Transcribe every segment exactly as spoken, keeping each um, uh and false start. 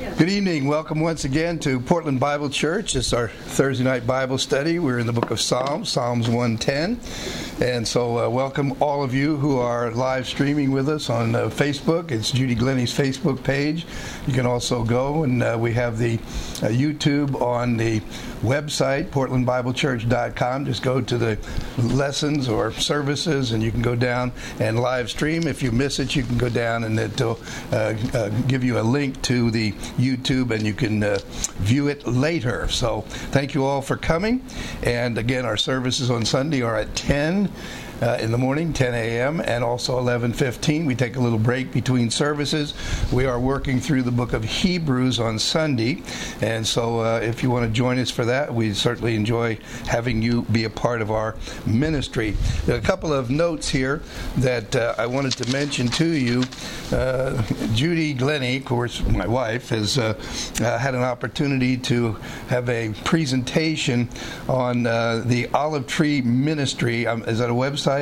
Good evening. Welcome once again to Portland Bible Church. It's our Thursday night Bible study. We're in the book of Psalms, Psalms one ten. And so uh, welcome all of you who are live streaming with us on uh, Facebook. It's Judy Glennie's Facebook page. You can also go, and uh, we have the uh, YouTube on the website, portland bible church dot com. Just go to the lessons or services, and you can go down and live stream. If you miss it, you can go down, and it'll uh, uh, give you a link to the YouTube, and you can uh, view it later. So thank you all for coming. And again, our services on Sunday are at ten Uh, in the morning, ten a.m., and also eleven fifteen. We take a little break between services. We are working through the book of Hebrews on Sunday, and so uh, if you want to join us for that, we certainly enjoy having you be a part of our ministry. A couple of notes here that uh, I wanted to mention to you. Uh, Judy Glennie, of course, my wife, has uh, uh, had an opportunity to have a presentation on uh, the Olive Tree Ministry. Um, is that a website?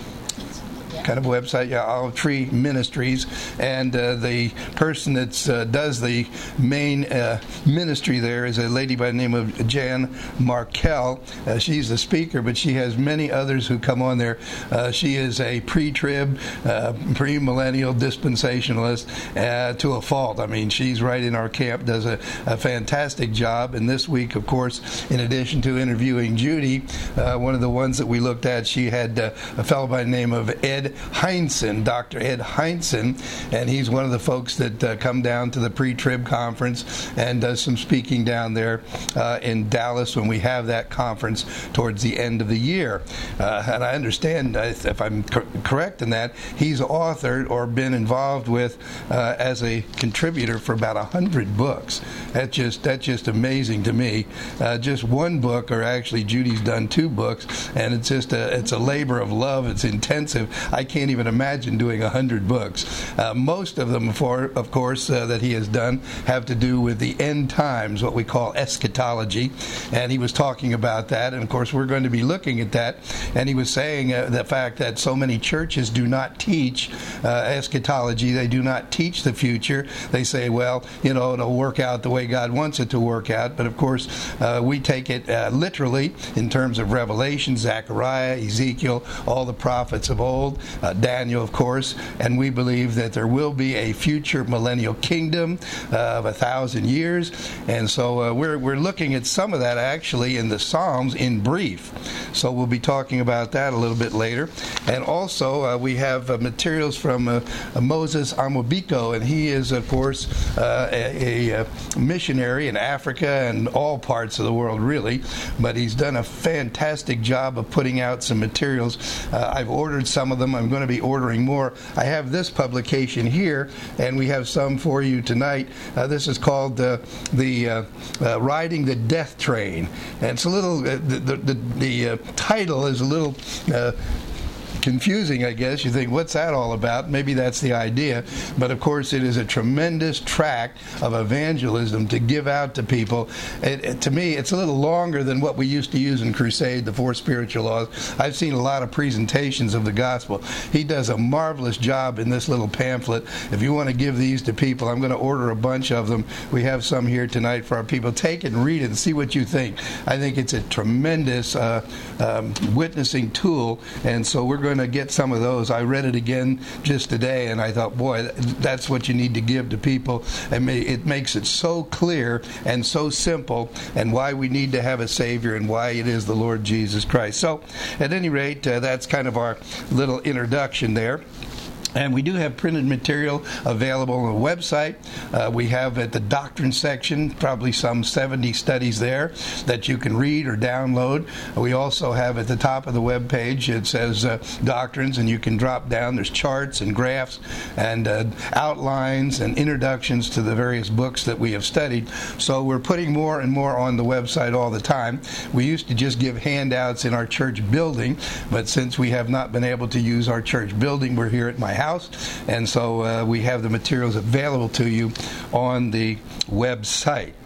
Kind of a website, yeah, Olive Tree Ministries, and uh, the person that uh, does the main uh, ministry there is a lady by the name of Jan Markell. Uh, she's the speaker, but she has many others who come on there. Uh, she is a pre-trib, uh, pre-millennial dispensationalist uh, to a fault. I mean, she's right in our camp, does a, a fantastic job. And this week, of course, in addition to interviewing Judy, uh, one of the ones that we looked at, she had uh, a fellow by the name of Ed Hindson, Doctor Ed Hindson, and he's one of the folks that uh, come down to the pre-trib conference and does some speaking down there uh, in Dallas when we have that conference towards the end of the year. Uh, and I understand, uh, if I'm cor- correct in that, he's authored or been involved with uh, as a contributor for about a hundred books. That's just that's just amazing to me. Uh, just one book, or actually Judy's done two books, and it's just a it's a labor of love. It's intensive. I can't even imagine doing a hundred books. Uh, most of them, for, of course, uh, that he has done have to do with the end times, what we call eschatology, and he was talking about that, and of course we're going to be looking at that, and he was saying uh, the fact that so many churches do not teach uh, eschatology. They do not teach the future. They say, well, you know, it'll work out the way God wants it to work out, but of course uh, we take it uh, literally in terms of Revelation, Zechariah, Ezekiel, all the prophets of old, Uh, Daniel, of course, and we believe that there will be a future millennial kingdom uh, of a thousand years, and so uh, we're we're looking at some of that actually in the Psalms in brief. So we'll be talking about that a little bit later, and also uh, we have uh, materials from uh, uh, Moses Amobiko, and he is, of course, uh, a, a missionary in Africa and all parts of the world, really, but he's done a fantastic job of putting out some materials. Uh, I've ordered some of them. I'm going to be ordering more. I have this publication here, and we have some for you tonight. Uh, this is called uh, the uh, uh, Riding the Death Train, and it's a little. Uh, the the, the uh, title is a little. Uh, confusing, I guess. You think, what's that all about? Maybe that's the idea. But of course, it is a tremendous tract of evangelism to give out to people. It, it, to me, it's a little longer than what we used to use in Crusade, the four spiritual laws. I've seen a lot of presentations of the gospel. He does a marvelous job in this little pamphlet. If you want to give these to people, I'm going to order a bunch of them. We have some here tonight for our people. Take it and read it and see what you think. I think it's a tremendous uh, um, witnessing tool, and so we're going to get some of those. I read it again just today, and I thought, boy, that's what you need to give to people. I mean, it makes it so clear and so simple, and why we need to have a Savior and why it is the Lord Jesus Christ. So, at any rate, uh, that's kind of our little introduction there. And we do have printed material available on the website. Uh, we have at the doctrine section probably some seventy studies there that you can read or download. We also have at the top of the web page, it says uh, doctrines, and you can drop down. There's charts and graphs and uh, outlines and introductions to the various books that we have studied. So we're putting more and more on the website all the time. We used to just give handouts in our church building, but since we have not been able to use our church building, we're here at my house. House, and so uh, we have the materials available to you on the website.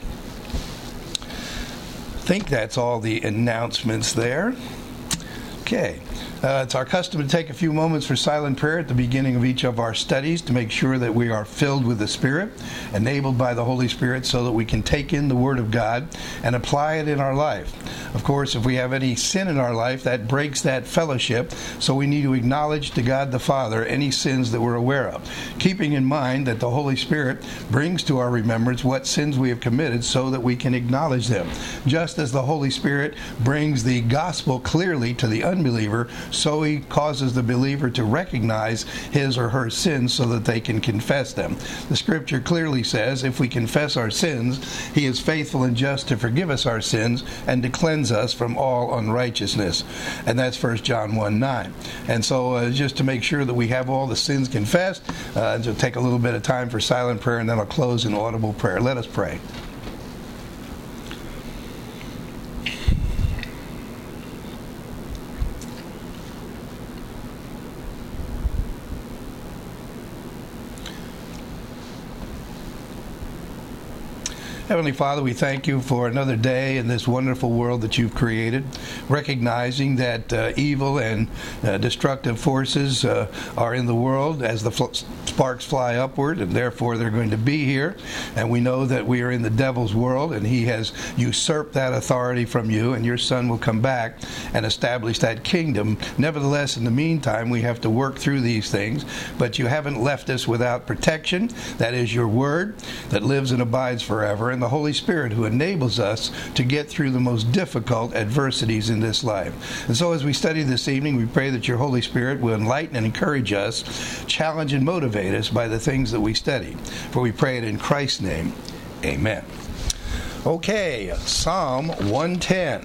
I think that's all the announcements there. Okay. Uh, it's our custom to take a few moments for silent prayer at the beginning of each of our studies to make sure that we are filled with the Spirit, enabled by the Holy Spirit, so that we can take in the Word of God and apply it in our life. Of course, if we have any sin in our life, that breaks that fellowship, so we need to acknowledge to God the Father any sins that we're aware of, keeping in mind that the Holy Spirit brings to our remembrance what sins we have committed so that we can acknowledge them. Just as the Holy Spirit brings the gospel clearly to the unbeliever, so he causes the believer to recognize his or her sins so that they can confess them. The Scripture clearly says if we confess our sins, he is faithful and just to forgive us our sins and to cleanse us from all unrighteousness. And that's First John one nine. And so uh, just to make sure that we have all the sins confessed, uh, to take a little bit of time for silent prayer, and then I'll close in audible prayer. Let us pray. Heavenly Father, we thank you for another day in this wonderful world that you've created, recognizing that uh, evil and uh, destructive forces uh, are in the world as the fl- sparks fly upward, and therefore they're going to be here. And we know that we are in the devil's world, and he has usurped that authority from you, and your Son will come back and establish that kingdom. Nevertheless, in the meantime, we have to work through these things, but you haven't left us without protection. That is your word that lives and abides forever, and the Holy Spirit who enables us to get through the most difficult adversities in this life. And so as we study this evening, we pray that your Holy Spirit will enlighten and encourage us, challenge and motivate us by the things that we study. For we pray it in Christ's name. Amen. Okay, Psalm one ten.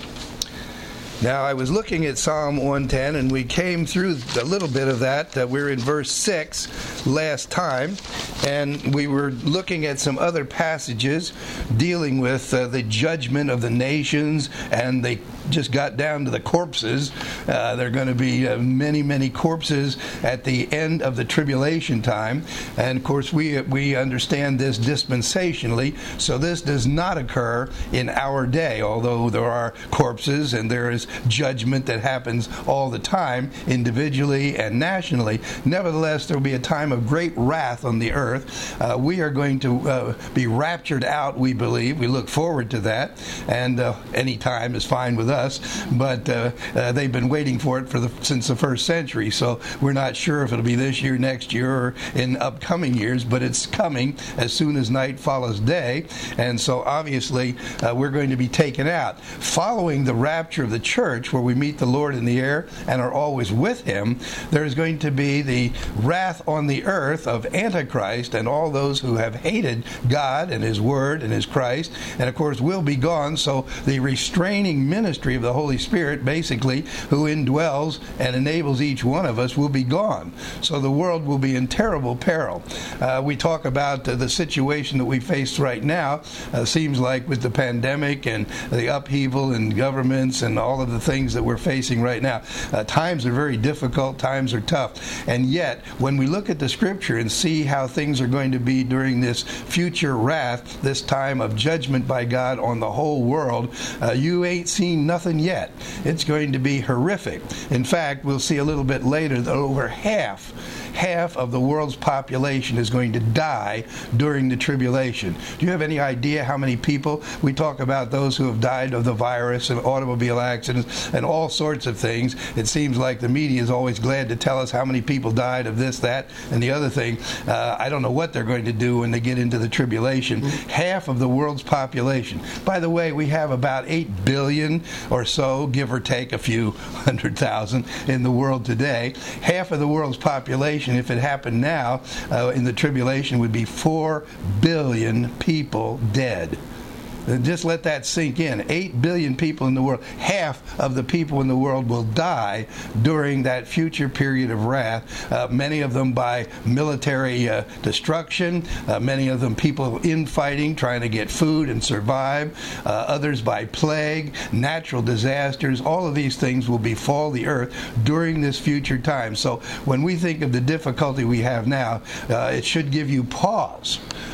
Now, I was looking at Psalm one ten, and we came through a little bit of that. Uh, we're in verse six last time, and we were looking at some other passages dealing with uh, the judgment of the nations, and they just got down to the corpses. Uh, there are going to be uh, many, many corpses at the end of the tribulation time. And, of course, we we understand this dispensationally, so this does not occur in our day, although there are corpses and there is judgment that happens all the time, individually and nationally. Nevertheless, there will be a time of great wrath on the earth. Uh, we are going to uh, be raptured out, we believe. We look forward to that, and uh, any time is fine with us, but uh, uh, they've been waiting for it for the, since the first century, so we're not sure if it'll be this year, next year, or in upcoming years, but it's coming as soon as night follows day, and so obviously uh, we're going to be taken out. Following the rapture of the church, where we meet the Lord in the air and are always with him, there is going to be the wrath on the earth of Antichrist and all those who have hated God and his word and his Christ, and of course will be gone. So the restraining ministry of the Holy Spirit, basically, who indwells and enables each one of us, will be gone. So the world will be in terrible peril. Uh, we talk about uh, the situation that we face right now. Uh, seems like with the pandemic and the upheaval in governments and all of the things that we're facing right now, uh, times are very difficult, times are tough. And yet, when we look at the Scripture and see how things are going to be during this future wrath, this time of judgment by God on the whole world, uh, you ain't seen nothing yet. It's going to be horrific. In fact, we'll see a little bit later that over half half of the world's population is going to die during the tribulation. Do you have any idea how many people? We talk about those who have died of the virus and automobile accidents and all sorts of things. It seems like the media is always glad to tell us how many people died of this, that, and the other thing. Uh, I don't know what they're going to do when they get into the tribulation. Mm-hmm. Half of the world's population. By the way, we have about eight billion or so, give or take a few hundred thousand, in the world today. Half of the world's population, if it happened now, uh, in the tribulation, would be four billion people dead. Just let that sink in. Eight billion people in the world. Half of the people in the world will die during that future period of wrath. Uh, many of them by military uh, destruction. Uh, many of them people infighting, trying to get food and survive. Uh, others by plague, natural disasters. All of these things will befall the earth during this future time. So when we think of the difficulty we have now, uh, it should give you pause.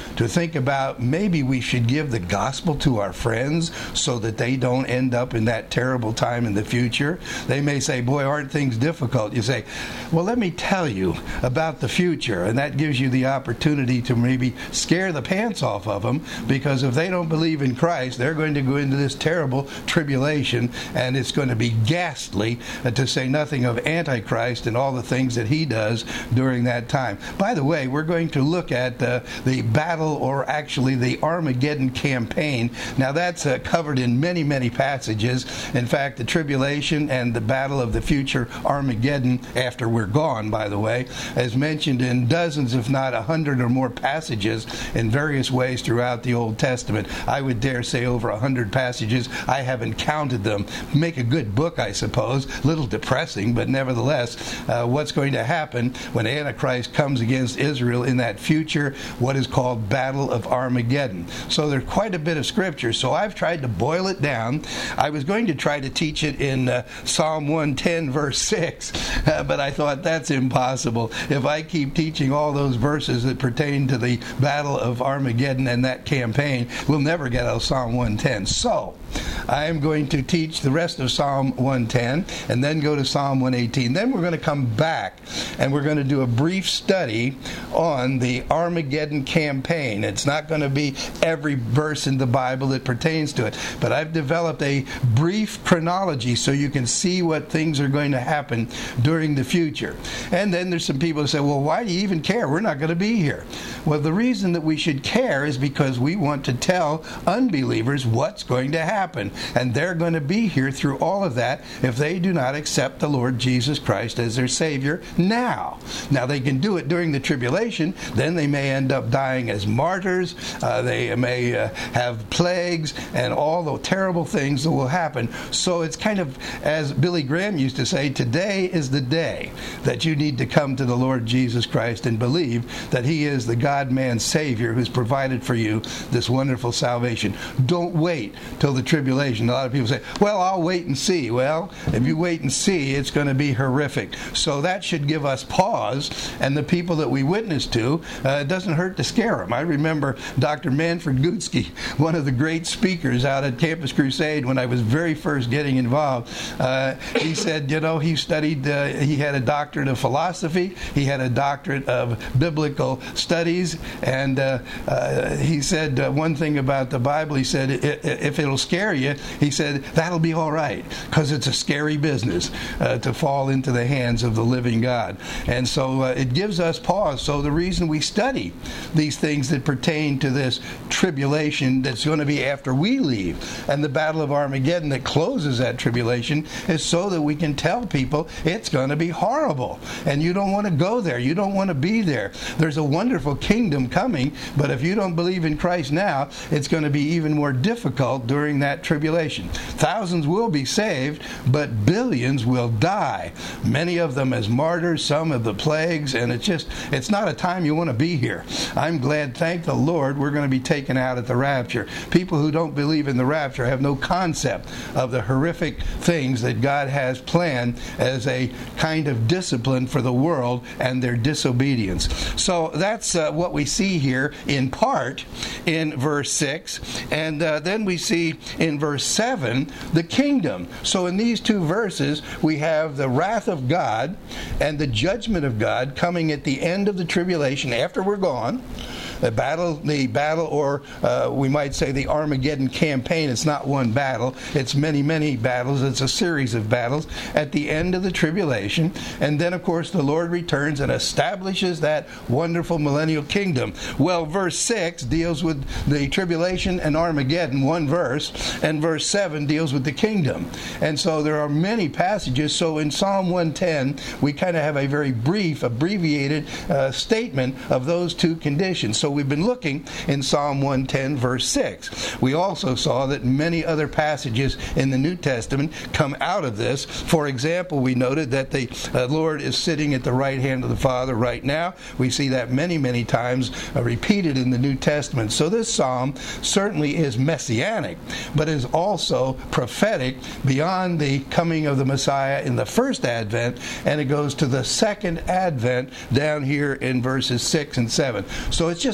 to think about maybe we should give the gospel to our friends so that they don't end up in that terrible time in the future. They may say, boy, aren't things difficult? You say, well, let me tell you about the future. And that gives you the opportunity to maybe scare the pants off of them, because if they don't believe in Christ, they're going to go into this terrible tribulation, and it's going to be ghastly, uh, to say nothing of Antichrist and all the things that he does during that time. By the way, we're going to look at uh, the battle, or actually the Armageddon campaign. Now that's uh, covered in many, many passages. In fact, the tribulation and the battle of the future Armageddon, after we're gone, by the way, is mentioned in dozens, if not a hundred or more passages in various ways throughout the Old Testament. I would dare say over a hundred passages. I haven't counted them. Make a good book, I suppose. A little depressing, but nevertheless, uh, what's going to happen when Antichrist comes against Israel in that future, what is called Battle of Armageddon. So there's quite a bit of scripture. So I've tried to boil it down. I was going to try to teach it in uh, Psalm one ten, verse six, uh, but I thought that's impossible. If I keep teaching all those verses that pertain to the Battle of Armageddon and that campaign, we'll never get out of Psalm one ten. So I am going to teach the rest of Psalm one ten and then go to Psalm one eighteen. Then we're going to come back and we're going to do a brief study on the Armageddon campaign. It's not going to be every verse in the Bible that pertains to it, but I've developed a brief chronology so you can see what things are going to happen during the future. And then there's some people who say, well, why do you even care? We're not going to be here. Well, the reason that we should care is because we want to tell unbelievers what's going to happen. And they're going to be here through all of that if they do not accept the Lord Jesus Christ as their Savior now. Now, they can do it during the tribulation. Then they may end up dying as martyrs. Uh, they may uh, have plagues and all the terrible things that will happen. So it's kind of, as Billy Graham used to say, today is the day that you need to come to the Lord Jesus Christ and believe that He is the God-man Savior who's provided for you this wonderful salvation. Don't wait till the tribulation. A lot of people say, well, I'll wait and see. Well, if you wait and see, it's going to be horrific. So that should give us pause, and the people that we witness to, uh, it doesn't hurt to scare them. I remember Doctor Manfred Gutsky, one of the great speakers out at Campus Crusade when I was very first getting involved. Uh, he said, you know, he studied, uh, he had a doctorate of philosophy, he had a doctorate of biblical studies, and uh, uh, he said uh, one thing about the Bible. He said, if it'll scare you, he said, that'll be all right, because it's a scary business uh, to fall into the hands of the living God. And so uh, it gives us pause. So the reason we study these things that pertain to this tribulation that's going to be after we leave, and the Battle of Armageddon that closes that tribulation, is so that we can tell people it's going to be horrible, and you don't want to go there. You don't want to be there. There's a wonderful kingdom coming, but if you don't believe in Christ now, it's going to be even more difficult during that tribulation. Thousands will be saved, but billions will die. Many of them as martyrs, some of the plagues, and it's just, it's not a time you want to be here. I'm glad, thank the Lord, we're going to be taken out at the rapture. People who don't believe in the rapture have no concept of the horrific things that God has planned as a kind of discipline for the world and their disobedience. So that's uh, what we see here in part in verse six. And uh, then we see in verse seven the kingdom. So in these two verses, we have the wrath of God and the judgment of God coming at the end of the tribulation after we're gone. The battle, the battle, or uh, we might say the Armageddon campaign. It's not one battle. It's many, many battles. It's a series of battles at the end of the tribulation. And then, of course, the Lord returns and establishes that wonderful millennial kingdom. Well, verse six deals with the tribulation and Armageddon, one verse, and verse seven deals with the kingdom. And so there are many passages. So in Psalm one ten, we kind of have a very brief, abbreviated uh, statement of those two conditions. So we've been looking in Psalm one ten, verse six. We also saw that many other passages in the New Testament come out of this. For example, we noted that the uh, Lord is sitting at the right hand of the Father right now. We see that many, many times uh, repeated in the New Testament. So this psalm certainly is messianic, but is also prophetic beyond the coming of the Messiah in the first advent, and it goes to the second advent down here in verses six and seven. So it's just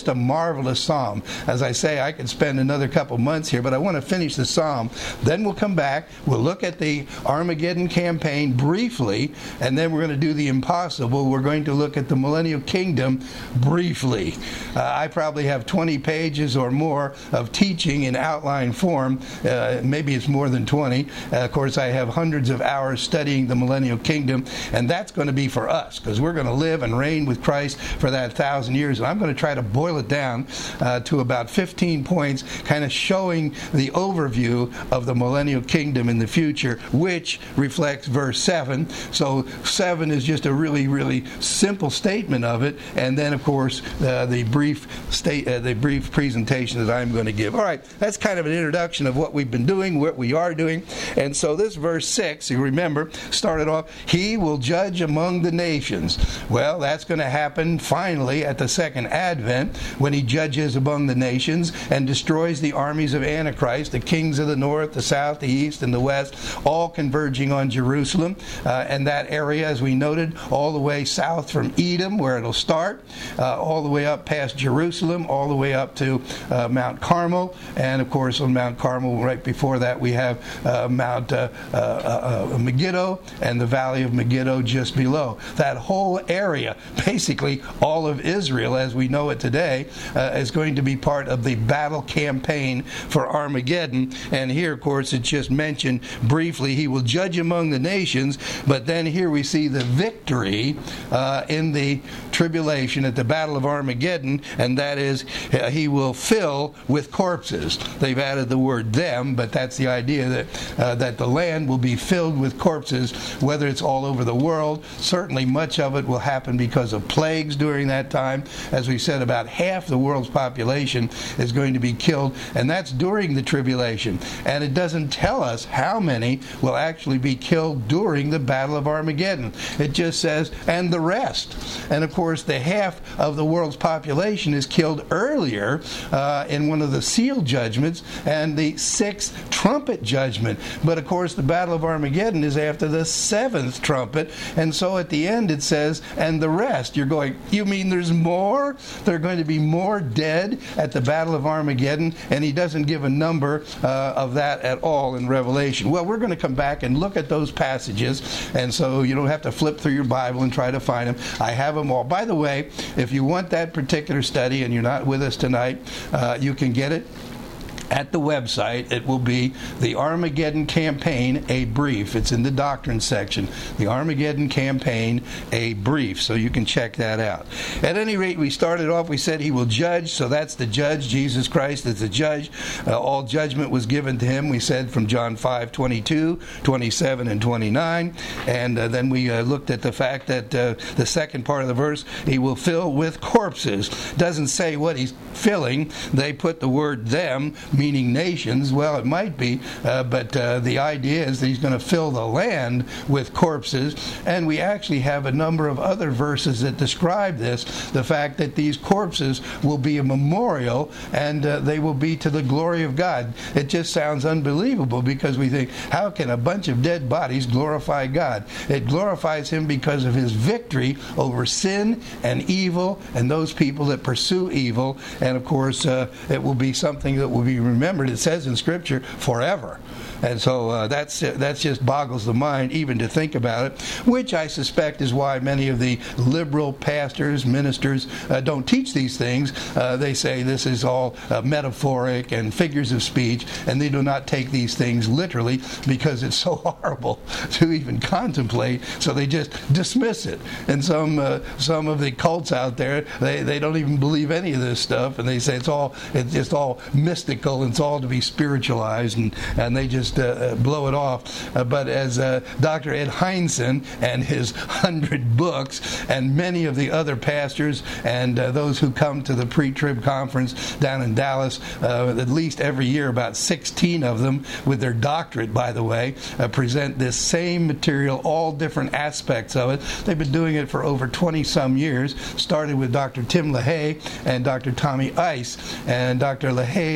just a marvelous psalm. As I say, I could spend another couple months here, but I want to finish the psalm. Then we'll come back, we'll look at the Armageddon campaign briefly, and then we're going to do the impossible. We're going to look at the millennial kingdom briefly. Uh, I probably have twenty pages or more of teaching in outline form. Uh, maybe it's more than twenty. Uh, of course, I have hundreds of hours studying the millennial kingdom, and that's going to be for us, because we're going to live and reign with Christ for that thousand years. And I'm going to try to boil it down uh, to about fifteen points, kind of showing the overview of the millennial kingdom in the future, which reflects verse seven. So seven is just a really, really simple statement of it, and then, of course, uh, the brief state, uh, the brief presentation that I'm going to give. All right, that's kind of an introduction of what we've been doing, what we are doing. And so this verse six, you remember, started off, he will judge among the nations. Well, that's going to happen finally at the second advent, when he judges among the nations and destroys the armies of Antichrist, the kings of the north, the south, the east, and the west, all converging on Jerusalem. Uh, and that area, as we noted, all the way south from Edom, where it'll start, uh, all the way up past Jerusalem, all the way up to uh, Mount Carmel. And, of course, on Mount Carmel, right before that, we have uh, Mount uh, uh, uh, Megiddo and the Valley of Megiddo just below. That whole area, basically all of Israel as we know it today, uh, is going to be part of the battle campaign for Armageddon. And here, of course, it's just mentioned briefly, he will judge among the nations, but then here we see the victory uh, in the tribulation at the Battle of Armageddon, and that is uh, he will fill with corpses. They've added the word them, but that's the idea that uh, that the land will be filled with corpses, whether it's all over the world. Certainly much of it will happen because of plagues during that time. As we said, about half the world's population is going to be killed, and that's during the tribulation. And it doesn't tell us how many will actually be killed during the Battle of Armageddon. It just says, and the rest. And of course, the half of the world's population is killed earlier uh, in one of the seal judgments and the sixth trumpet judgment. But of course, the Battle of Armageddon is after the seventh trumpet. And so at the end it says, and the rest. You're going, you mean there's more? There are going to be more dead at the Battle of Armageddon? And he doesn't give a number uh, of that at all in Revelation. Well, we're going to come back and look at those passages, and so you don't have to flip through your Bible and try to find them. I have them all. By the way, if you want that particular study and you're not with us tonight, uh, you can get it at the website. It will be the Armageddon Campaign, a brief. It's in the doctrine section. The Armageddon Campaign, a brief. So you can check that out. At any rate, we started off, we said he will judge. So that's the judge. Jesus Christ is the judge. Uh, all judgment was given to him, we said, from John five, twenty-two, twenty-seven, and twenty-nine. And uh, then we uh, looked at the fact that uh, the second part of the verse, he will fill with corpses. Doesn't say what he's filling. They put the word them, meaning nations. Well, it might be, uh, but uh, the idea is that he's going to fill the land with corpses. And we actually have a number of other verses that describe this, the fact that these corpses will be a memorial, and uh, they will be to the glory of God. It just sounds unbelievable, because we think, how can a bunch of dead bodies glorify God? It glorifies him because of his victory over sin and evil and those people that pursue evil. And of course, uh, it will be something that will be remembered. It says in Scripture, forever. And so uh, that's that's just boggles the mind even to think about it, which I suspect is why many of the liberal pastors, ministers, uh, don't teach these things. Uh, they say this is all uh, metaphoric and figures of speech, and they do not take these things literally because it's so horrible to even contemplate, so they just dismiss it. And some uh, some of the cults out there, they, they don't even believe any of this stuff, and they say it's all it's just all mystical and it's all to be spiritualized, and, and they just Uh, blow it off. Uh, but as uh, Doctor Ed Hindson and his hundred books, and many of the other pastors and uh, those who come to the pre-trib conference down in Dallas, uh, at least every year, about sixteen of them with their doctorate, by the way, uh, present this same material, all different aspects of it. They've been doing it for over twenty some years, started with Doctor Tim LaHaye and Doctor Tommy Ice. And Doctor LaHaye is with the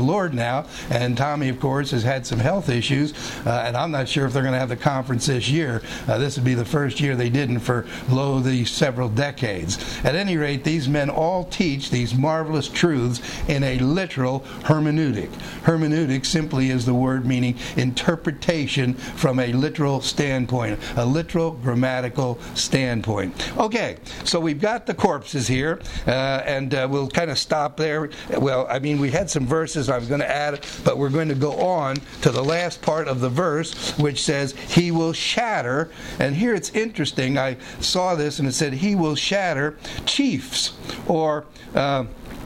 Lord now, and Tommy, of course, has had some health issues, uh, and I'm not sure if they're going to have the conference this year. Uh, this would be the first year they didn't for, lo, the several decades. At any rate, these men all teach these marvelous truths in a literal hermeneutic. Hermeneutic simply is the word meaning interpretation from a literal standpoint, a literal grammatical standpoint. Okay, so we've got the corpses here, uh, and uh, we'll kind of stop there. Well, I mean, we had some verses I was going to add, but we're going to go on to the last part of the verse, which says, he will shatter. And here it's interesting. I saw this, and it said, he will shatter chiefs, or uh,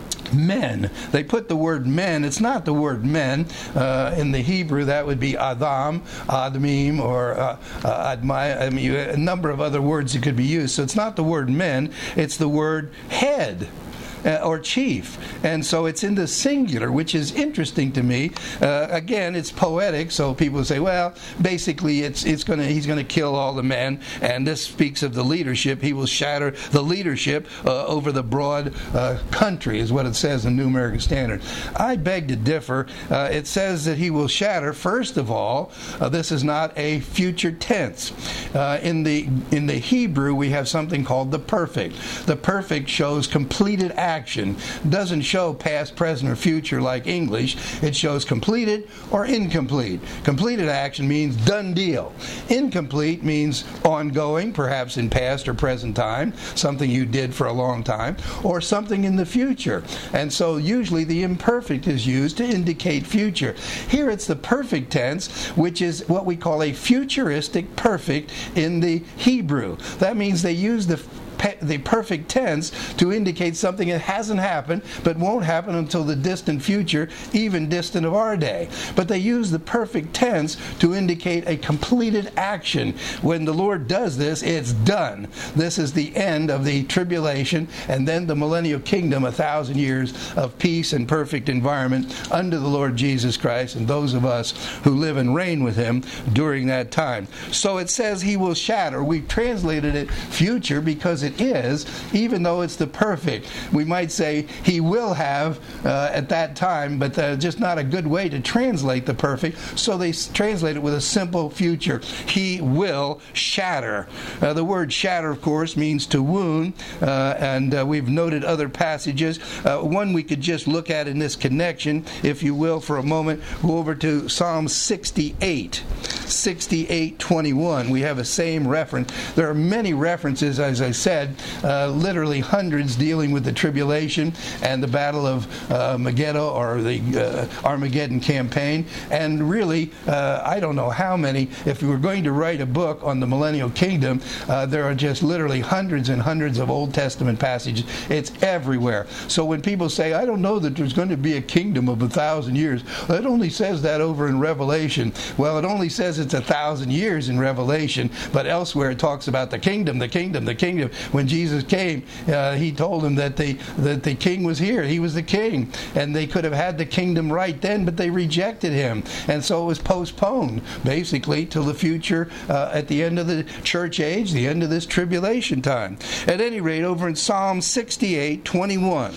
men. They put the word men. It's not the word men. Uh, in the Hebrew, that would be Adam, Admim, or uh, uh, Admai. I mean, a number of other words that could be used. So it's not the word men. It's the word head. Uh, or chief, and so it's in the singular, which is interesting to me. Uh, again, it's poetic, so people say, well, basically, it's it's going to he's going to kill all the men, and this speaks of the leadership. He will shatter the leadership uh, over the broad uh, country, is what it says in New American Standard. I beg to differ. Uh, it says that he will shatter. First of all, uh, this is not a future tense. Uh, in the in the Hebrew, we have something called the perfect. The perfect shows completed action. Action doesn't show past, present, or future like English. It shows completed or incomplete. Completed action means done deal. Incomplete means ongoing, perhaps in past or present time, something you did for a long time, or something in the future. And so usually the imperfect is used to indicate future. Here it's the perfect tense, which is what we call a futuristic perfect in the Hebrew. That means they use the the perfect tense to indicate something that hasn't happened but won't happen until the distant future, even distant of our day. But they use the perfect tense to indicate a completed action. When the Lord does this, it's done. This is the end of the tribulation, and then the millennial kingdom, a thousand years of peace and perfect environment under the Lord Jesus Christ and those of us who live and reign with him during that time. So it says he will shatter. We've translated it future because it is, even though it's the perfect. We might say he will have uh, at that time, but uh, just not a good way to translate the perfect, so they s- translate it with a simple future. He will shatter. Uh, the word shatter, of course, means to wound, uh, and uh, we've noted other passages. Uh, one we could just look at in this connection, if you will, for a moment. Go over to Psalm sixty-eight, sixty-eight twenty-one. We have a same reference. There are many references, as I said, Uh, literally hundreds dealing with the tribulation and the battle of uh, Megiddo, or the uh, Armageddon campaign. And really, uh, I don't know how many. If we were going to write a book on the millennial kingdom, uh, there are just literally hundreds and hundreds of Old Testament passages. It's everywhere. So when people say, I don't know that there's going to be a kingdom of a thousand years, well, it only says that over in Revelation. Well, it only says it's a thousand years in Revelation, but elsewhere it talks about the kingdom, the kingdom, the kingdom. When Jesus came, uh, he told them that the that the king was here. He was the king, and they could have had the kingdom right then, but they rejected him, and so it was postponed basically till the future, uh, at the end of the church age, the end of this tribulation time. At any rate, over in Psalm sixty-eight twenty-one,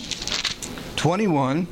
twenty-one,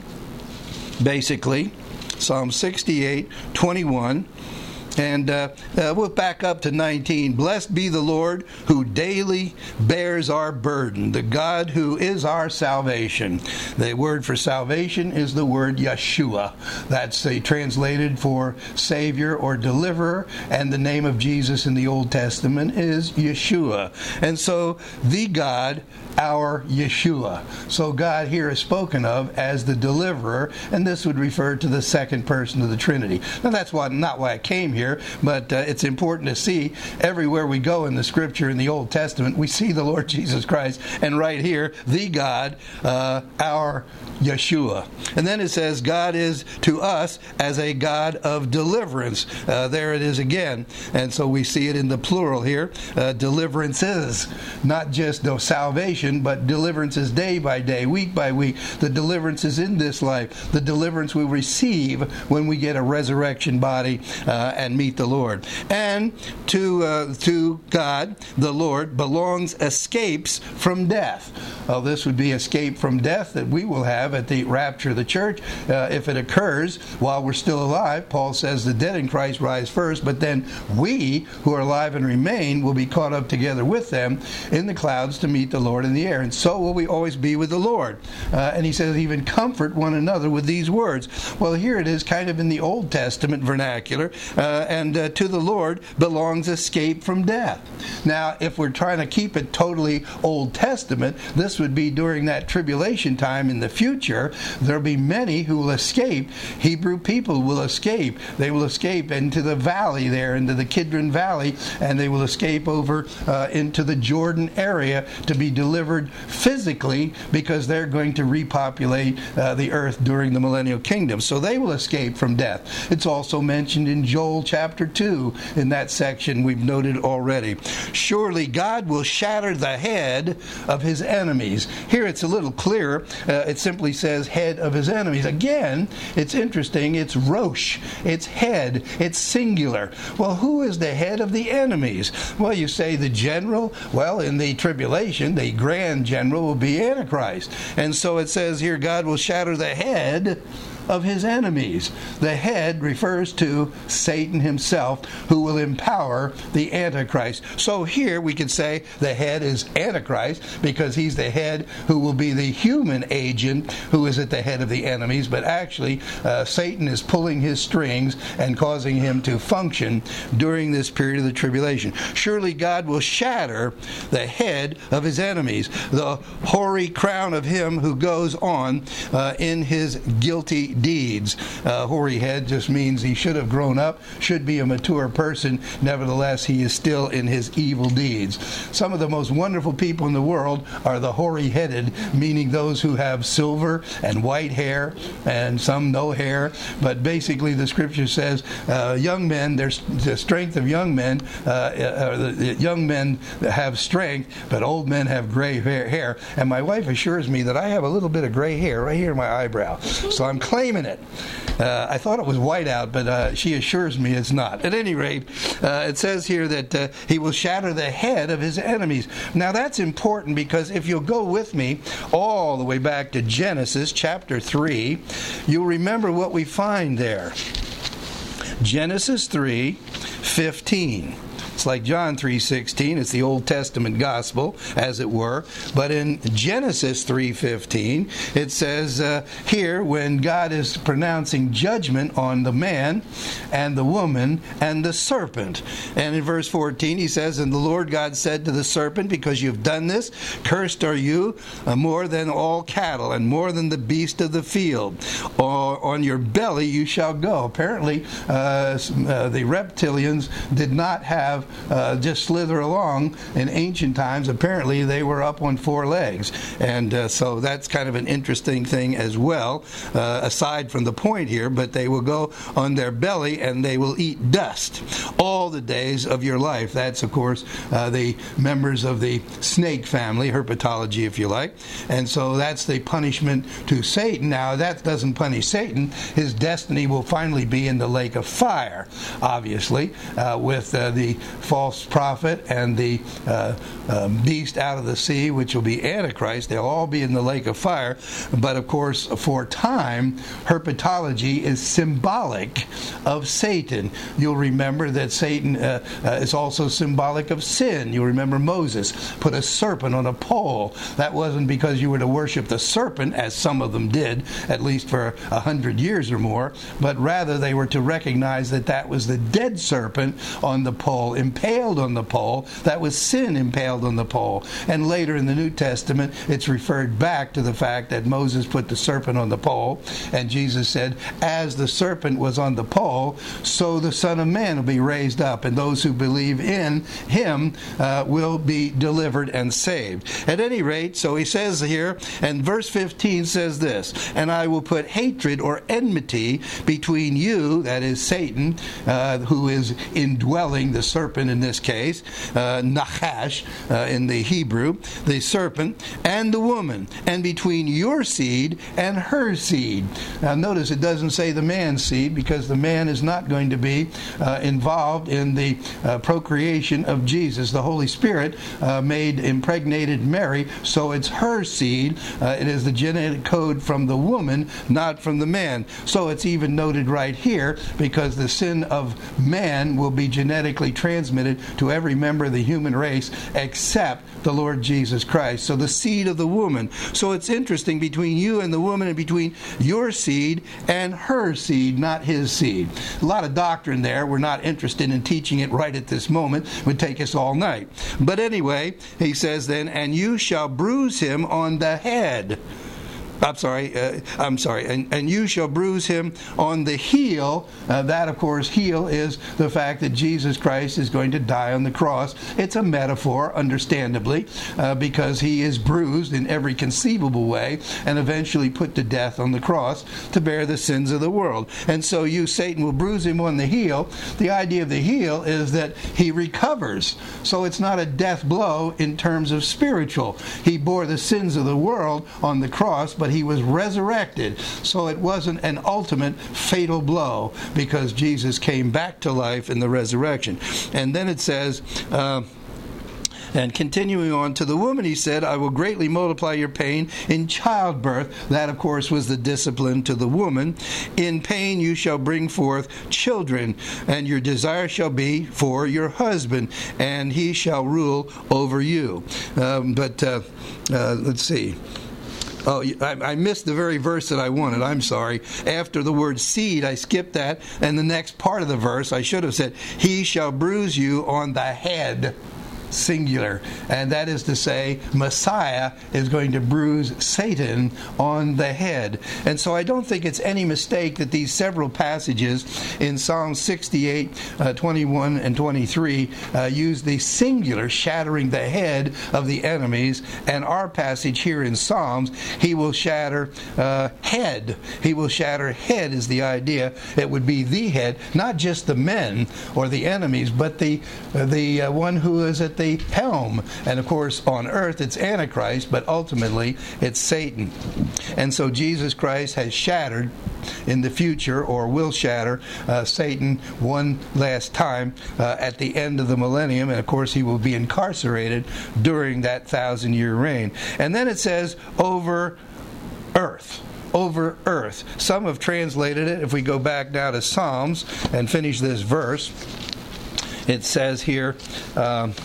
basically, Psalm sixty-eight twenty-one. And uh, uh, we'll back up to nineteen. Blessed be the Lord who daily bears our burden, the God who is our salvation. The word for salvation is the word Yeshua. That's uh, translated for Savior or Deliverer, and the name of Jesus in the Old Testament is Yeshua. And so the God, our Yeshua. So God here is spoken of as the Deliverer, and this would refer to the second person of the Trinity. Now that's why, not why I came here. But uh, it's important to see everywhere we go in the Scripture in the Old Testament, we see the Lord Jesus Christ, and right here, the God, uh, our Yeshua. And then it says, God is to us as a God of deliverance. Uh, there it is again. And so we see it in the plural here. Uh, deliverances, not just no salvation, but deliverances day by day, week by week. The deliverances in this life, the deliverance we receive when we get a resurrection body uh, and and meet the Lord. And to uh, to God, the Lord, belongs escapes from death. Well, this would be escape from death that we will have at the rapture of the church uh, if it occurs while we're still alive. Paul says the dead in Christ rise first, but then we who are alive and remain will be caught up together with them in the clouds to meet the Lord in the air. And so will we always be with the Lord. Uh, and he says, even comfort one another with these words. Well, here it is kind of in the Old Testament vernacular. Uh, and uh, to the Lord belongs escape from death. Now, if we're trying to keep it totally Old Testament, this would be during that tribulation time in the future. There'll be many who will escape. Hebrew people will escape. They will escape into the valley there, into the Kidron Valley, and they will escape over uh, into the Jordan area to be delivered physically, because they're going to repopulate uh, the earth during the millennial kingdom. So they will escape from death. It's also mentioned in Joel chapter two in that section we've noted already. Surely God will shatter the head of his enemies. Here it's a little clearer. Uh, it simply says head of his enemies. Again, it's interesting. It's Rosh. It's head. It's singular. Well, who is the head of the enemies? Well, you say the general. Well, in the tribulation, the grand general will be Antichrist. And so it says here, God will shatter the head of his enemies. The head refers to Satan himself, who will empower the Antichrist. So here we can say the head is Antichrist, because he's the head who will be the human agent who is at the head of the enemies. But actually, uh, Satan is pulling his strings and causing him to function during this period of the tribulation. Surely God will shatter the head of his enemies, the hoary crown of him who goes on uh, in his guilty deeds. Uh, hoary head just means he should have grown up, should be a mature person. Nevertheless, he is still in his evil deeds. Some of the most wonderful people in the world are the hoary-headed, meaning those who have silver and white hair, and some no hair. But basically, the scripture says, uh, young men, there's the strength of young men, uh, uh, the young men have strength, but old men have gray hair. And my wife assures me that I have a little bit of gray hair right here in my eyebrow. So I'm claiming it. Uh, I thought it was white out, but uh, she assures me it's not. At any rate, uh, it says here that uh, he will shatter the head of his enemies. Now that's important, because if you'll go with me all the way back to Genesis chapter three, you'll remember what we find there. Genesis three fifteen. It's like John three sixteen. It's the Old Testament gospel, as it were. But in Genesis three fifteen, it says uh, here, when God is pronouncing judgment on the man and the woman and the serpent. And in verse fourteen, he says, and the Lord God said to the serpent, because you've done this, cursed are you uh, more than all cattle and more than the beast of the field. Or on your belly you shall go. Apparently, uh, uh, the reptilians did not have Uh, just slither along. In ancient times, apparently they were up on four legs, and uh, so that's kind of an interesting thing as well, uh, aside from the point here. But they will go on their belly and they will eat dust all the days of your life. That's, of course, uh, the members of the snake family, herpetology if you like, and so that's the punishment to Satan. Now that doesn't punish Satan. His destiny will finally be in the lake of fire, obviously, uh, with uh, the false prophet and the uh, uh, beast out of the sea, which will be Antichrist. They'll all be in the lake of fire. But of course, for time, herpetology is symbolic of Satan. You'll remember that Satan uh, uh, is also symbolic of sin. You'll remember Moses put a serpent on a pole. That wasn't because you were to worship the serpent, as some of them did, at least for a hundred years or more, but rather they were to recognize that that was the dead serpent on the pole, impaled on the pole. That was sin impaled on the pole. And later in the New Testament, it's referred back to the fact that Moses put the serpent on the pole, and Jesus said, as the serpent was on the pole, so the Son of Man will be raised up, and those who believe in him uh, will be delivered and saved. At any rate, so he says here, and verse fifteen says this, and I will put hatred or enmity between you, that is Satan, uh, who is indwelling the serpent serpent in this case, uh, Nachash uh, in the Hebrew, the serpent, and the woman, and between your seed and her seed. Now notice it doesn't say the man's seed, because the man is not going to be uh, involved in the uh, procreation of Jesus. The Holy Spirit uh, made, impregnated Mary, so it's her seed. Uh, it is the genetic code from the woman, not from the man. So it's even noted right here, because the sin of man will be genetically transmitted to every member of the human race except the Lord Jesus Christ. So the seed of the woman. So it's interesting, between you and the woman, and between your seed and her seed, not his seed. A lot of doctrine there. We're not interested in teaching it right at this moment. It would take us all night. But anyway, he says then, and you shall bruise him on the head. I'm sorry, uh, I'm sorry, and, and you shall bruise him on the heel. Uh, that, of course, heel is the fact that Jesus Christ is going to die on the cross. It's a metaphor, understandably, uh, because he is bruised in every conceivable way and eventually put to death on the cross to bear the sins of the world. And so you, Satan, will bruise him on the heel. The idea of the heel is that he recovers. So it's not a death blow in terms of spiritual. He bore the sins of the world on the cross, but he was resurrected. So it wasn't an ultimate fatal blow, because Jesus came back to life in the resurrection. And then it says, uh, and continuing on, to the woman he said, I will greatly multiply your pain in childbirth. That, of course, was the discipline to the woman. In pain you shall bring forth children, and your desire shall be for your husband, and he shall rule over you. Um, but uh, uh, let's see. Oh, I missed the very verse that I wanted. I'm sorry. After the word seed, I skipped that. And the next part of the verse, I should have said, he shall bruise you on the head. Singular. And that is to say, Messiah is going to bruise Satan on the head. And so I don't think it's any mistake that these several passages in Psalm sixty-eight, uh, twenty-one, and twenty-three uh, use the singular, shattering the head of the enemies. And our passage here in Psalms, he will shatter uh, head. He will shatter head is the idea. It would be the head, not just the men or the enemies, but the, uh, the uh, one who is at the the helm. And of course, on earth it's Antichrist, but ultimately it's Satan. And so Jesus Christ has shattered in the future, or will shatter, uh, Satan one last time uh, at the end of the millennium. And of course, he will be incarcerated during that thousand year reign. And then it says, over earth. Over earth. Some have translated it, if we go back now to Psalms and finish this verse, it says here, um,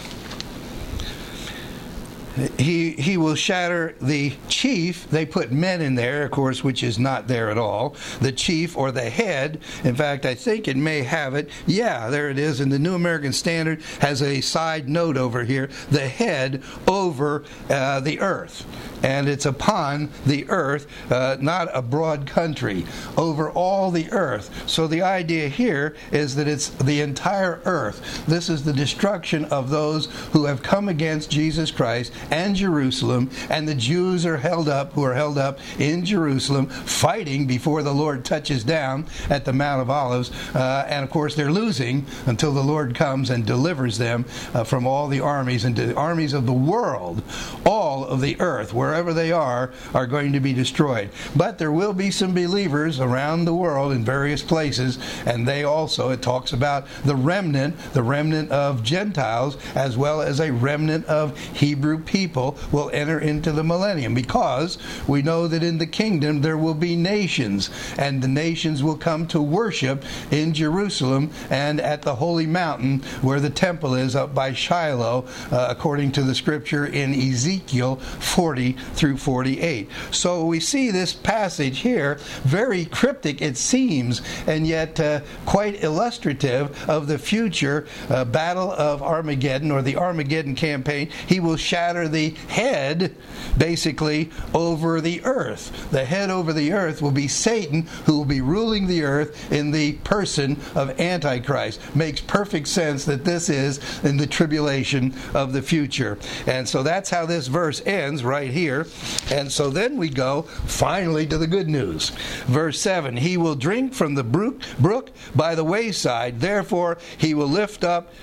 He he will shatter the chief. They put men in there, of course, which is not there at all. The chief, or the head. In fact, I think it may have it. Yeah, there it is. And the New American Standard has a side note over here. The head over uh, the earth. And it's upon the earth, uh, not a broad country, over all the earth. So the idea here is that it's the entire earth. This is the destruction of those who have come against Jesus Christ and Jerusalem, and the Jews are held up, who are held up in Jerusalem, fighting before the Lord touches down at the Mount of Olives. Uh, and of course they're losing until the Lord comes and delivers them uh, from all the armies, and the armies of the world, all of the earth, wherever they are, are going to be destroyed. But there will be some believers around the world in various places, and they also, it talks about the remnant, the remnant of Gentiles, as well as a remnant of Hebrew people will enter into the millennium, because we know that in the kingdom there will be nations, and the nations will come to worship in Jerusalem and at the holy mountain where the temple is up by Shiloh, uh, according to the scripture in Ezekiel forty through forty-eight. So we see this passage here, very cryptic it seems, and yet uh, quite illustrative of the future uh, battle of Armageddon, or the Armageddon campaign. He will shatter the head, basically, over the earth. The head over the earth will be Satan, who will be ruling the earth in the person of Antichrist. Makes perfect sense that this is in the tribulation of the future. And so that's how this verse ends right here. And so then we go finally to the good news. Verse seven, he will drink from the brook, brook by the wayside. Therefore he will lift up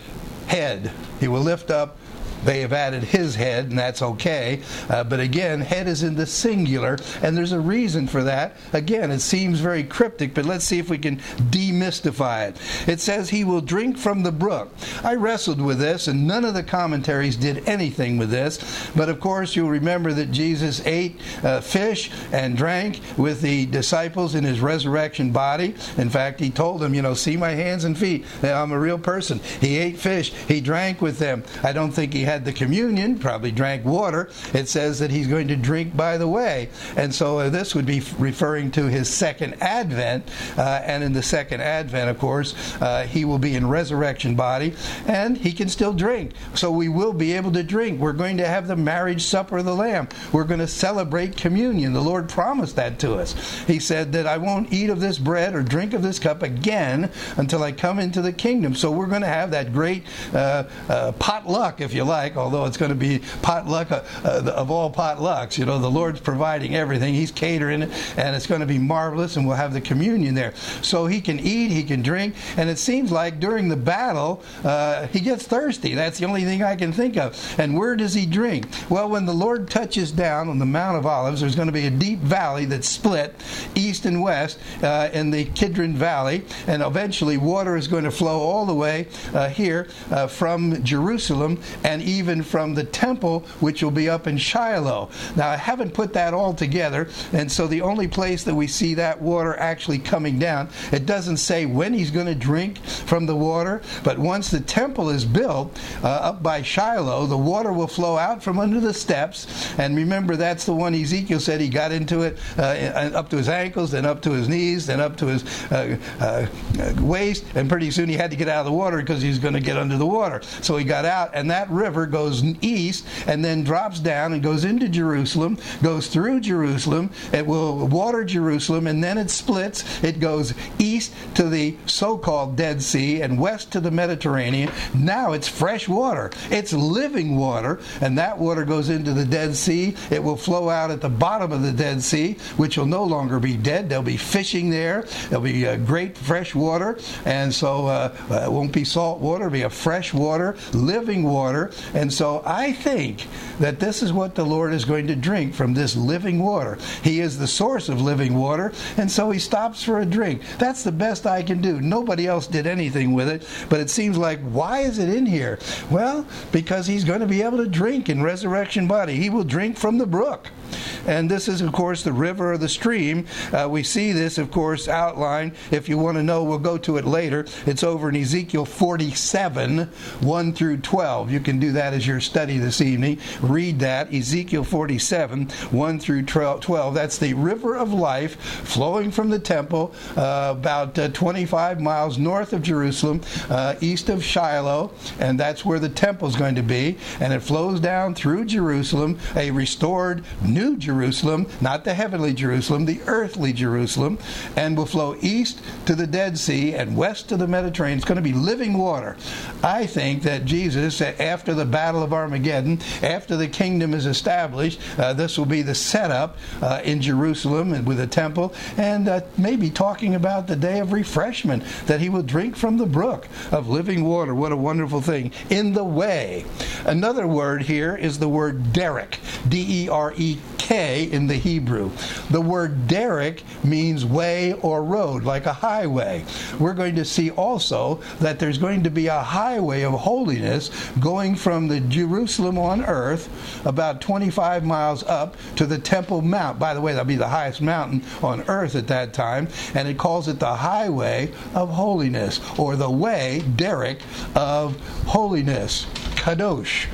head. He will lift up. They have added his head, and that's okay. Uh, but again, head is in the singular, and there's a reason for that. Again, it seems very cryptic, but let's see if we can demystify it. It says he will drink from the brook. I wrestled with this, and none of the commentaries did anything with this. But of course, you'll remember that Jesus ate uh, fish and drank with the disciples in his resurrection body. In fact, he told them, you know, see my hands and feet. I'm a real person. He ate fish. He drank with them. I don't think he had the communion, probably drank water. It says that he's going to drink by the way. And so uh, this would be f- referring to his second advent. Uh, and in the second advent, of course, uh, he will be in resurrection body, and he can still drink. So we will be able to drink. We're going to have the marriage supper of the Lamb. We're going to celebrate communion. The Lord promised that to us. He said that I won't eat of this bread or drink of this cup again until I come into the kingdom. So we're going to have that great uh, uh, potluck, if you like. Although it's going to be potluck uh, uh, of all potlucks. You know, the Lord's providing everything. He's catering it, and it's going to be marvelous, and we'll have the communion there. So he can eat, he can drink, and it seems like during the battle, uh, he gets thirsty. That's the only thing I can think of. And where does he drink? Well, when the Lord touches down on the Mount of Olives, there's going to be a deep valley that's split east and west uh, in the Kidron Valley, and eventually water is going to flow all the way uh, here uh, from Jerusalem and even from the temple, which will be up in Shiloh. Now, I haven't put that all together, and so the only place that we see that water actually coming down, it doesn't say when he's going to drink from the water, but once the temple is built uh, up by Shiloh, the water will flow out from under the steps. And remember, that's the one Ezekiel said he got into it uh, up to his ankles, then up to his knees, then up to his uh, uh, waist, and pretty soon he had to get out of the water because he was going to get under the water. So he got out, and that river goes east and then drops down and goes into Jerusalem, goes through Jerusalem. It will water Jerusalem, and then it splits. It goes east to the so-called Dead Sea and west to the Mediterranean. Now it's fresh water. It's living water, and that water goes into the Dead Sea. It will flow out at the bottom of the Dead Sea, which will no longer be dead. There'll be fishing there. There'll be uh, great fresh water, and so uh, uh, it won't be salt water. It'll be a fresh water, living water. And so I think that this is what the Lord is going to drink from this living water. He is the source of living water, and so he stops for a drink. That's the best I can do. Nobody else did anything with it, but it seems like, why is it in here? Well, because he's going to be able to drink in resurrection body. He will drink from the brook. And this is, of course, the river or the stream. Uh, we see this, of course, outlined. If you want to know, we'll go to it later. It's over in Ezekiel forty-seven, one through twelve. You can do that as your study this evening. Read that, Ezekiel forty-seven, one through twelve. That's the river of life flowing from the temple uh, about uh, twenty-five miles north of Jerusalem, uh, east of Shiloh, and that's where the temple is going to be. And it flows down through Jerusalem, a restored New Jerusalem, not the heavenly Jerusalem, the earthly Jerusalem, and will flow east to the Dead Sea and west to the Mediterranean. It's going to be living water. I think that Jesus, after the Battle of Armageddon, after the kingdom is established, uh, this will be the setup uh, in Jerusalem and with the temple, and uh, maybe talking about the day of refreshment, that he will drink from the brook of living water. What a wonderful thing. In the way. Another word here is the word derek, D E R E K in the Hebrew. The word derek means way or road, like a highway. We're going to see also that there's going to be a highway of holiness going from the Jerusalem on earth about twenty-five miles up to the Temple Mount. By the way, that'll be the highest mountain on earth at that time, and it calls it the highway of holiness, or the way, derek, of holiness, kadosh.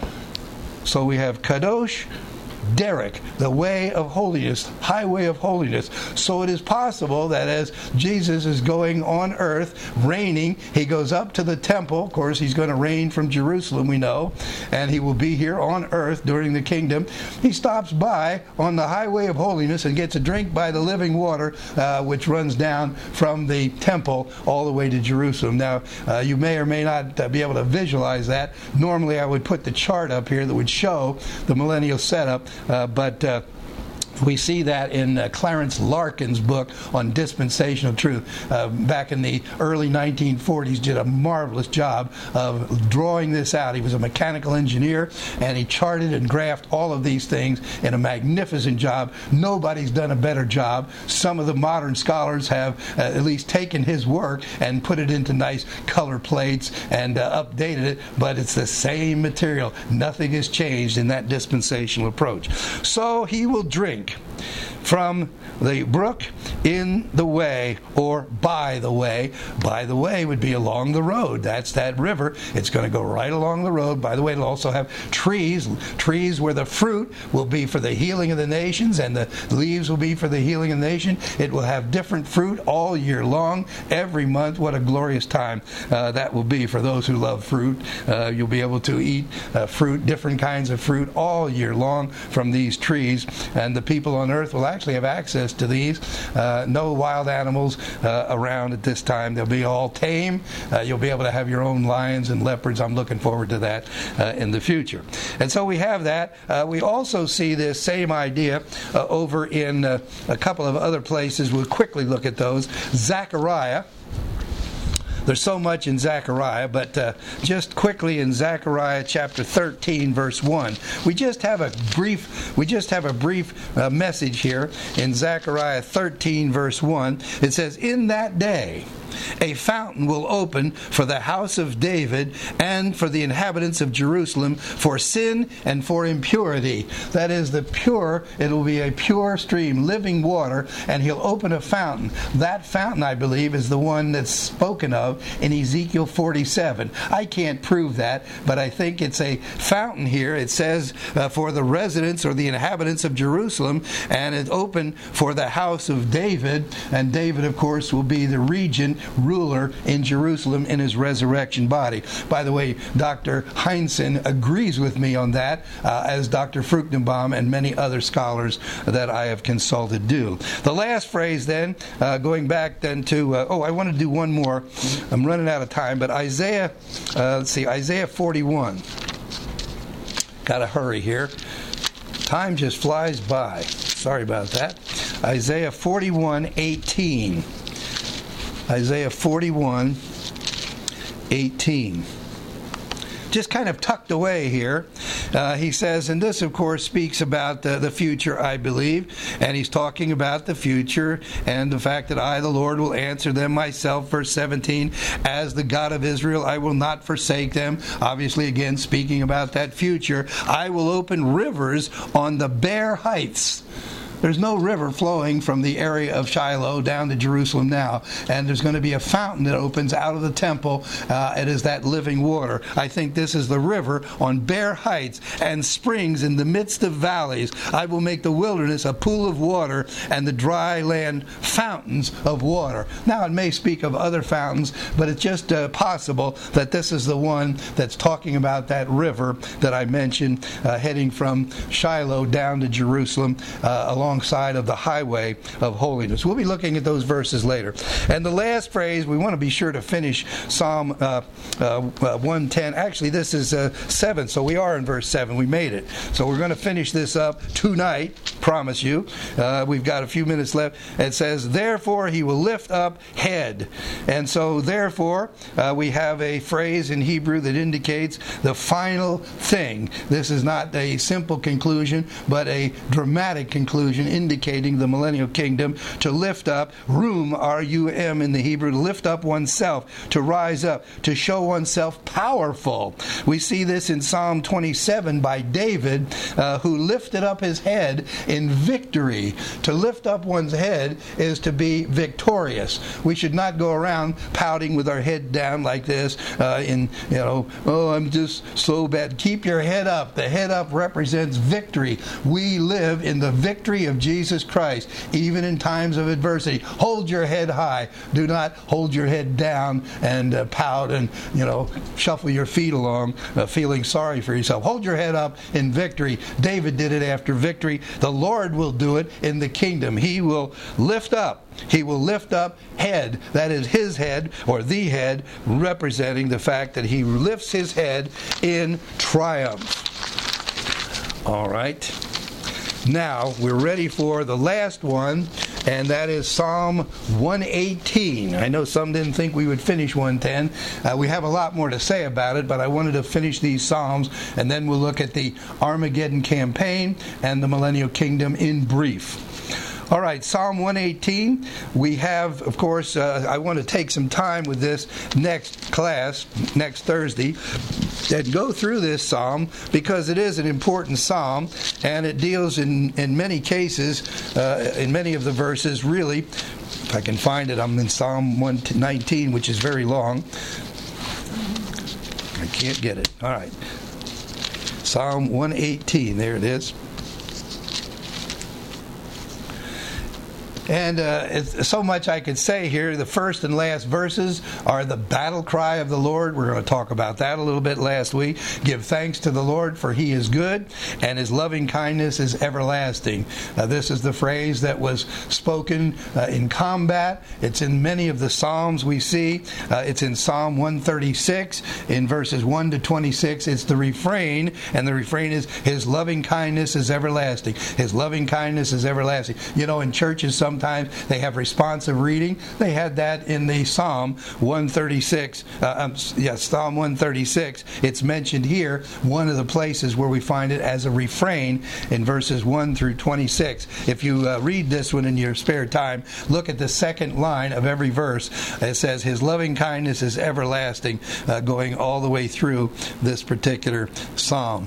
So we have kadosh, derek, the way of holiness, highway of holiness. So it is possible that as Jesus is going on earth, reigning, he goes up to the temple. Of course, he's going to reign from Jerusalem, we know, and he will be here on earth during the kingdom. He stops by on the highway of holiness and gets a drink by the living water, uh, which runs down from the temple all the way to Jerusalem. Now, uh, you may or may not uh, be able to visualize that. Normally, I would put the chart up here that would show the millennial setup. Uh, but uh, We see that in uh, Clarence Larkin's book on dispensational truth. Uh, back in the early nineteen forties, did a marvelous job of drawing this out. He was a mechanical engineer, and he charted and graphed all of these things in a magnificent job. Nobody's done a better job. Some of the modern scholars have uh, at least taken his work and put it into nice color plates and uh, updated it, but it's the same material. Nothing has changed in that dispensational approach. So he will drink from the brook in the way, or by the way. By the way would be along the road. That's that river. It's going to go right along the road. By the way, it'll also have trees, trees where the fruit will be for the healing of the nations, and the leaves will be for the healing of the nation. It will have different fruit all year long, every month. What a glorious time uh, that will be for those who love fruit. Uh, you'll be able to eat uh, fruit, different kinds of fruit, all year long from these trees, and the people on earth will actually have access to these. Uh, no wild animals uh, around at this time. They'll be all tame. Uh, you'll be able to have your own lions and leopards. I'm looking forward to that uh, in the future. And so we have that. Uh, we also see this same idea uh, over in uh, a couple of other places. We'll quickly look at those. Zechariah. There's so much in Zechariah, but uh, just quickly in Zechariah chapter thirteen, verse one, we just have a brief, we just have a brief uh, message here in Zechariah thirteen, verse one. It says, "In that day, a fountain will open for the house of David and for the inhabitants of Jerusalem for sin and for impurity." That is the pure, it will be a pure stream, living water, and he'll open a fountain. That fountain, I believe, is the one that's spoken of in Ezekiel forty-seven. I can't prove that, but I think it's a fountain here. It says uh, for the residents or the inhabitants of Jerusalem, and it's open for the house of David, and David, of course, will be the regent ruler in Jerusalem in his resurrection body. By the way, Doctor Heinzen agrees with me on that, uh, as Doctor Fruchtenbaum and many other scholars that I have consulted do. The last phrase then, uh, going back then to, uh, oh, I want to do one more. I'm running out of time, but Isaiah, uh, let's see, Isaiah forty-one. Got to hurry here. Time just flies by. Sorry about that. Isaiah forty-one, eighteen. Isaiah forty-one, eighteen. Just kind of tucked away here. Uh, he says, and this, of course, speaks about uh, the future, I believe. And he's talking about the future and the fact that I, the Lord, will answer them myself. Verse seventeen, as the God of Israel, I will not forsake them. Obviously, again, speaking about that future. I will open rivers on the bare heights. There's no river flowing from the area of Shiloh down to Jerusalem now. And there's going to be a fountain that opens out of the temple. Uh, it is that living water. I think this is the river on bare heights and springs in the midst of valleys. I will make the wilderness a pool of water and the dry land fountains of water. Now, it may speak of other fountains, but it's just uh, possible that this is the one that's talking about that river that I mentioned, uh, heading from Shiloh down to Jerusalem uh, along alongside of the highway of holiness. We'll be looking at those verses later. And the last phrase, we want to be sure to finish Psalm uh, uh, one ten. Actually, this is uh, seven, so we are in verse seven. We made it. So we're going to finish this up tonight, promise you. Uh, we've got a few minutes left. It says, therefore he will lift up head. And so therefore, uh, we have a phrase in Hebrew that indicates the final thing. This is not a simple conclusion, but a dramatic conclusion, indicating the millennial kingdom, to lift up, rum, R U M in the Hebrew, to lift up oneself, to rise up, to show oneself powerful. We see this in Psalm twenty-seven by David, uh, who lifted up his head in victory. To lift up one's head is to be victorious. We should not go around pouting with our head down like this, uh, in, you know, oh, I'm just so bad. Keep your head up. The head up represents victory. We live in the victory of Jesus Christ, even in times of adversity. Hold your head high. Do not hold your head down and uh, pout and, you know, shuffle your feet along, uh, feeling sorry for yourself. Hold your head up in victory. David did it after victory. The Lord will do it in the kingdom. He will lift up. He will lift up head. That is his head, or the head, representing the fact that he lifts his head in triumph. All right. Now, we're ready for the last one, and that is Psalm one eighteen. I know some didn't think we would finish one ten. Uh, we have a lot more to say about it, but I wanted to finish these Psalms, and then we'll look at the Armageddon campaign and the Millennial Kingdom in brief. All right, Psalm one eighteen. We have, of course, uh, I want to take some time with this next class, next Thursday, and go through this psalm because it is an important psalm, and it deals in, in many cases, uh, in many of the verses, really, if I can find it, I'm in Psalm one nineteen, which is very long. I can't get it. All right. Psalm one eighteen, there it is. And uh, it's so much I could say here. The first and last verses are the battle cry of the Lord. We're going to talk about that a little bit last week. Give thanks to the Lord, for He is good, and His loving kindness is everlasting. Uh, this is the phrase that was spoken uh, in combat. It's in many of the Psalms we see. Uh, it's in Psalm one thirty-six, in verses one to twenty-six. It's the refrain, and the refrain is, His loving kindness is everlasting. His loving kindness is everlasting. You know, in churches, sometimes Sometimes they have responsive reading. They had that in the Psalm one thirty-six. Uh, um, yes, Psalm one thirty-six. It's mentioned here, one of the places where we find it as a refrain in verses one through twenty-six. If you uh, read this one in your spare time, look at the second line of every verse. It says, His loving kindness is everlasting, uh, going all the way through this particular Psalm.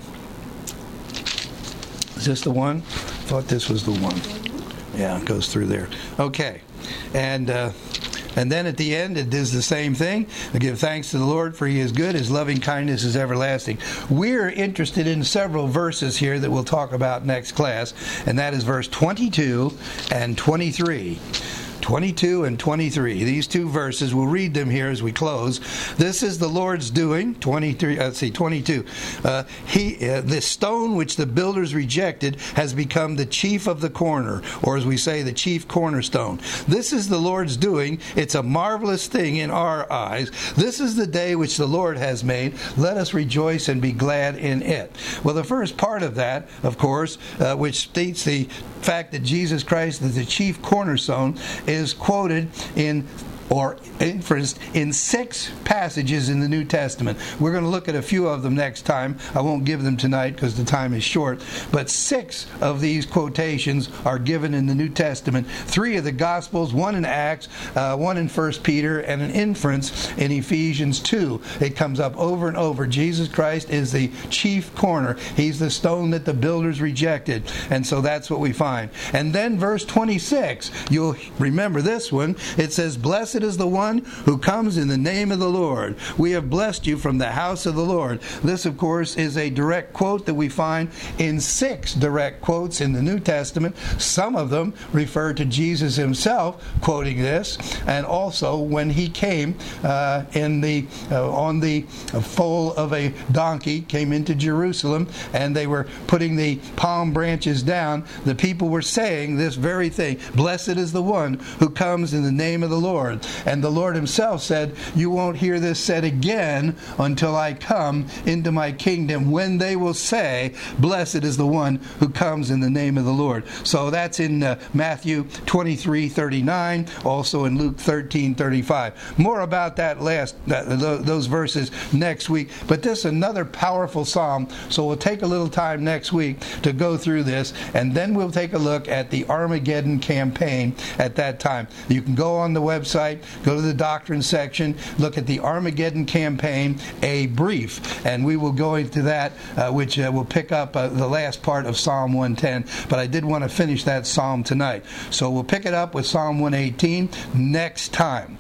Is this the one? I thought this was the one. Yeah, it goes through there. Okay. And uh, and then at the end, it does the same thing. I give thanks to the Lord, for He is good. His loving kindness is everlasting. We're interested in several verses here that we'll talk about next class, and that is verse twenty-two and twenty-three. twenty-two and twenty-three. These two verses, we'll read them here as we close. This is the Lord's doing. twenty-three. Let's see, twenty-two. Uh, he, uh, the stone which the builders rejected has become the chief of the corner, or as we say, the chief cornerstone. This is the Lord's doing. It's a marvelous thing in our eyes. This is the day which the Lord has made. Let us rejoice and be glad in it. Well, the first part of that, of course, uh, which states the fact that Jesus Christ is the chief cornerstone, is quoted in or inferenced in six passages in the New Testament. We're going to look at a few of them next time. I won't give them tonight because the time is short. But six of these quotations are given in the New Testament. Three of the Gospels, one in Acts, uh, one in First Peter, and an inference in Ephesians two. It comes up over and over. Jesus Christ is the chief corner. He's the stone that the builders rejected. And so that's what we find. And then verse twenty-six, you'll remember this one. It says, Blessed is the one who comes in the name of the Lord. We have blessed you from the house of the Lord. This, of course, is a direct quote that we find in six direct quotes in the New Testament. Some of them refer to Jesus Himself quoting this, and also when He came uh, in the uh, on the foal of a donkey, came into Jerusalem, and they were putting the palm branches down. The people were saying this very thing: Blessed is the one who comes in the name of the Lord. And the Lord Himself said, you won't hear this said again until I come into my kingdom, when they will say, Blessed is the one who comes in the name of the Lord. So that's in uh, Matthew twenty-three thirty-nine, also in Luke thirteen thirty-five. More about that last, uh, those verses next week. But this is another powerful psalm, so we'll take a little time next week to go through this, and then we'll take a look at the Armageddon campaign at that time. You can go on the website, go to the doctrine section, look at the Armageddon campaign, a brief, and we will go into that, uh, which uh, will pick up uh, the last part of Psalm one ten. But I did want to finish that psalm tonight. So we'll pick it up with Psalm one eighteen next time.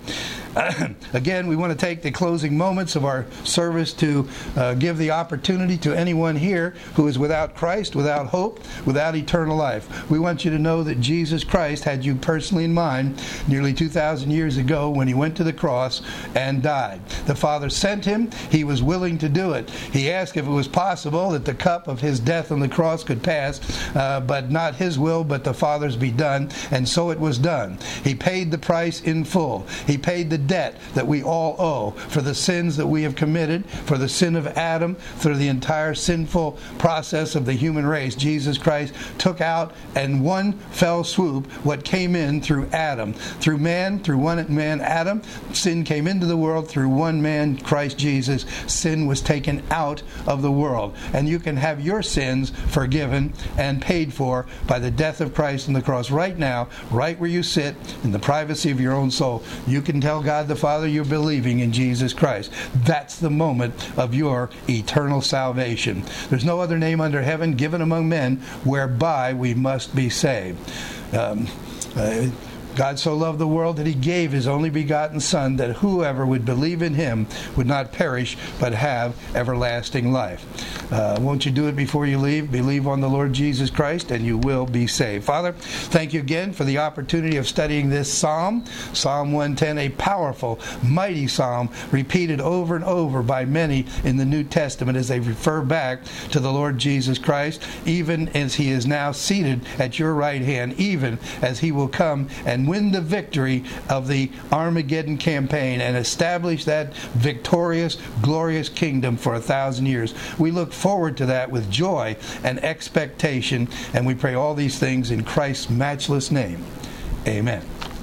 Again, we want to take the closing moments of our service to uh, give the opportunity to anyone here who is without Christ, without hope, without eternal life. We want you to know that Jesus Christ had you personally in mind nearly two thousand years ago when He went to the cross and died. The Father sent Him. He was willing to do it. He asked if it was possible that the cup of His death on the cross could pass, uh, but not His will, but the Father's be done. And so it was done. He paid the price in full. He paid the debt that we all owe for the sins that we have committed, for the sin of Adam, through the entire sinful process of the human race. Jesus Christ took out in one fell swoop what came in through Adam. Through man, through one man, Adam, sin came into the world. Through one man, Christ Jesus, sin was taken out of the world. And you can have your sins forgiven and paid for by the death of Christ on the cross. Right now, right where you sit, in the privacy of your own soul, you can tell God the Father you're believing in Jesus Christ. That's the moment of your eternal salvation. There's no other name under heaven given among men whereby we must be saved. Um, uh, God so loved the world that he gave his only begotten Son, that whoever would believe in him would not perish but have everlasting life. Uh, won't you do it before you leave? Believe on the Lord Jesus Christ and you will be saved. Father, thank you again for the opportunity of studying this psalm, Psalm one ten, a powerful, mighty psalm repeated over and over by many in the New Testament as they refer back to the Lord Jesus Christ, even as he is now seated at your right hand, even as he will come and win the victory of the Armageddon campaign and establish that victorious, glorious kingdom for a thousand years. We look forward to that with joy and expectation, and we pray all these things in Christ's matchless name. Amen.